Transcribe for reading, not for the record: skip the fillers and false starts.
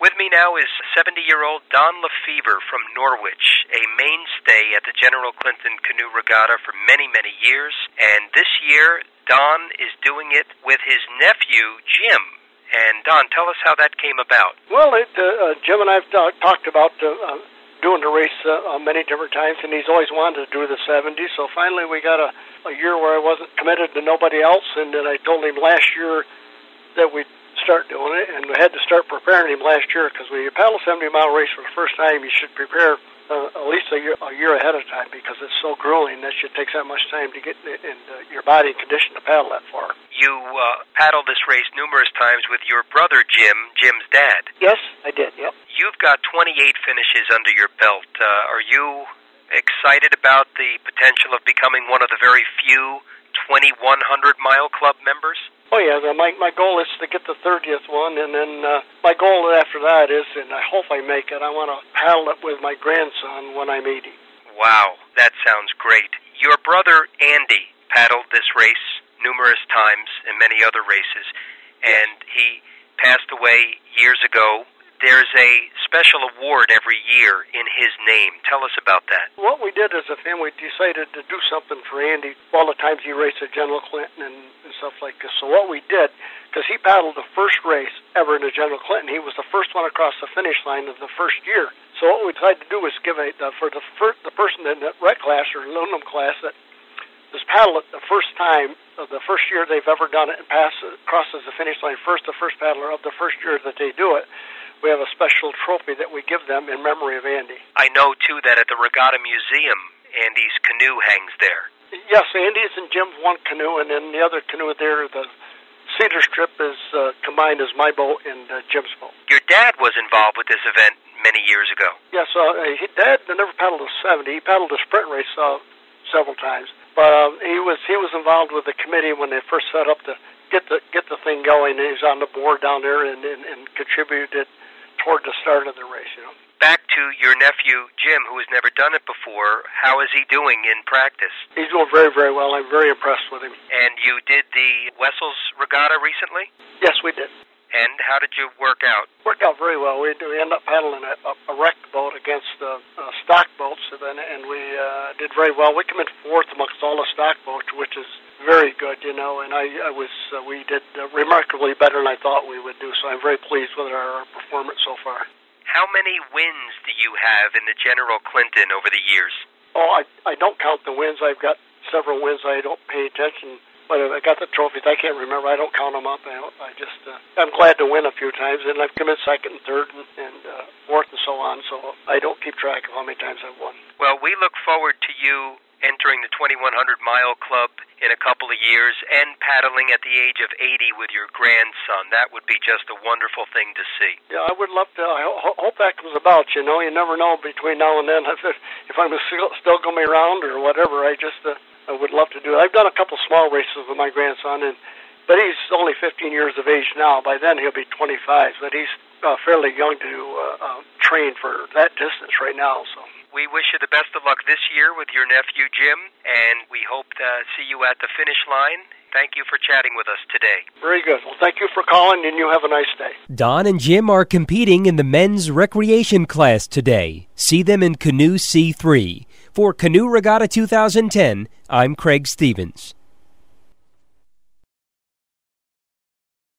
With me now is 70-year-old Don Lefevre from Norwich, a mainstay at the General Clinton Canoe Regatta for many, many years. And this year, Don is doing it with his nephew, Jim. And Don, tell us how that came about. Well, Jim and I have talked about doing the race many different times, and he's always wanted to do the 70. So finally we got a year where I wasn't committed to nobody else, and then I told him last year that we'd start doing it, and we had to start preparing him last year, because when you paddle a 70-mile race for the first time, you should prepare at least a year ahead of time, because it's so grueling that it takes that much time to get in your body in condition to paddle that far. You paddled this race numerous times with your brother Jim, Jim's dad. Yes, I did, yep. You've got 28 finishes under your belt. Are you excited about the potential of becoming one of the very few 2,100-mile club members? Oh, yeah. My goal is to get the 30th one, and then my goal after that is, and I hope I make it, I want to paddle it with my grandson when I'm 80. Wow, that sounds great. Your brother, Andy, paddled this race numerous times and many other races, and he passed away years ago. There's a special award every year in his name. Tell us about that. What we did as a family, decided to do something for Andy all the times he raced at General Clinton and stuff like this. So what we did, because he paddled the first race ever in the General Clinton, he was the first one across the finish line of the first year. So what we decided to do was give for the person in the red class or aluminum class that was paddled it the first time, the first year they've ever done it, and crosses the finish line first, the first paddler of the first year that they do it. We have a special trophy that we give them in memory of Andy. I know, too, that at the Regatta Museum, Andy's canoe hangs there. Yes, Andy's and Jim's one canoe, and then the other canoe there, the cedar strip, is combined as my boat and Jim's boat. Your dad was involved with this event many years ago. Yes, Dad never paddled a 70. He paddled a sprint race several times. But he was involved with the committee when they first set up to get the thing going. He was on the board down there and contributed toward the start of the race, you know. Back to your nephew, Jim, who has never done it before. How is he doing in practice? He's doing very, very well. I'm very impressed with him. And you did the Wessels Regatta recently? Yes, we did. And how did you work out? Worked out very well. We ended up paddling a wrecked boat against stock boats, and we did very well. We came in fourth amongst all the stock boats, which is very good, you know, and we did remarkably better than I thought we would do, so I'm very pleased with our performance so far. How many wins do you have in the General Clinton over the years? Oh, I don't count the wins. I've got several wins. I don't pay attention, but I got the trophies. I can't remember. I don't count them up. I'm glad to win a few times, and I've come in second and third and fourth and so on, so I don't keep track of how many times I've won. Well, we look forward to you entering the 2,100-mile club in a couple of years and paddling at the age of 80 with your grandson. That would be just a wonderful thing to see. Yeah, I would love to. I hope that comes about, you know. You never know between now and then if I'm still going to be around or whatever. I would love to do it. I've done a couple small races with my grandson, but he's only 15 years of age now. By then he'll be 25, but he's fairly young to train for that distance right now, so. We wish you the best of luck this year with your nephew, Jim, and we hope to see you at the finish line. Thank you for chatting with us today. Very good. Well, thank you for calling, and you have a nice day. Don and Jim are competing in the men's recreation class today. See them in Canoe C3. For Canoe Regatta 2010, I'm Craig Stevens.